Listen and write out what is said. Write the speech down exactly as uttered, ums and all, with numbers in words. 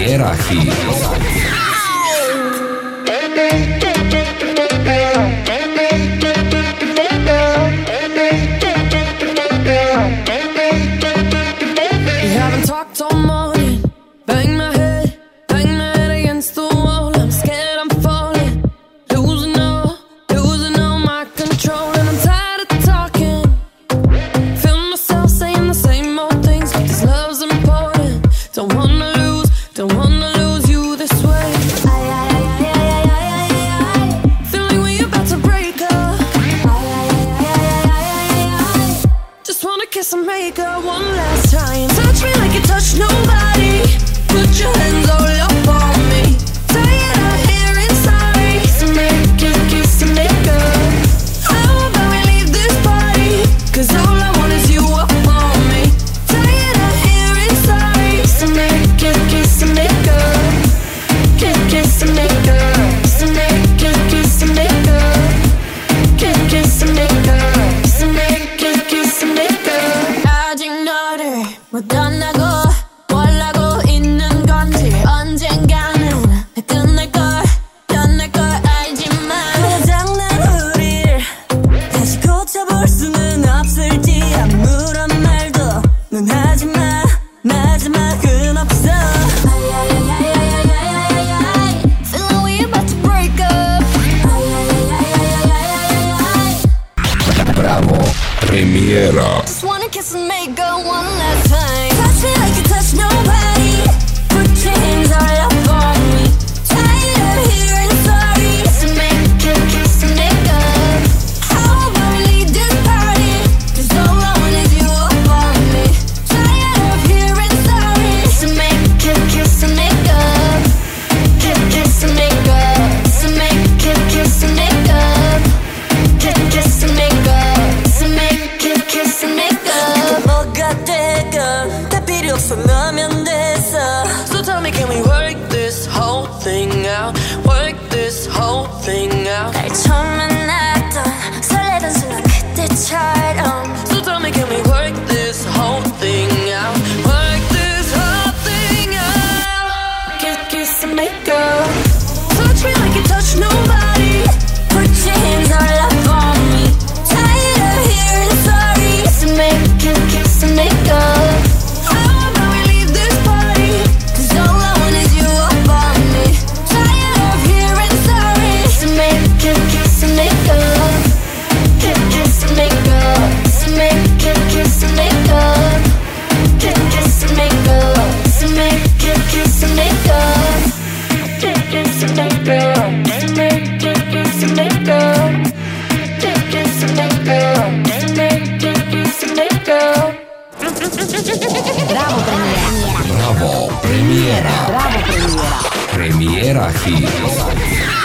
Premiera Hit. Premiera. Just wanna kiss and make go one last time. Touch me like you touch nobody. Put your hands all up on me. Tired of hearing sorry. So make a kiss and make up. How about we leave this party? Cause all I want is you up on me. Tired of hearing sorry. So make a kiss and make up. Kiss, kiss and make up. So make a kiss and make up. Kiss, kiss and make up. So make a kiss and make up. 뭐가 되건 다 필요 없어 너면 됐어. So tell me, can we work this whole thing out? Work this whole thing out. 날 처음 만났던 설레던 순간 그때처럼. So tell me, can we work this whole thing out? Work this whole thing out. Kiss, kiss and make up. Touch me like you touch nobody. Put your hands all up on me. Tired of hearing sorry. So make a kiss and make up. How about we leave this party? Cause all I want is you up on me. Tired of hearing sorry. So make a kiss and make up. Kiss, kiss and make up. So make a kiss and make up. Kiss, kiss and make up. So make a kiss and make up. Kiss, kiss and make up. Make a kiss and make up. Kiss, kiss and make up. Make a kiss and make up. Bravo Premiera. Bravo Premiera. Bravo Premiera. Premiera Hit.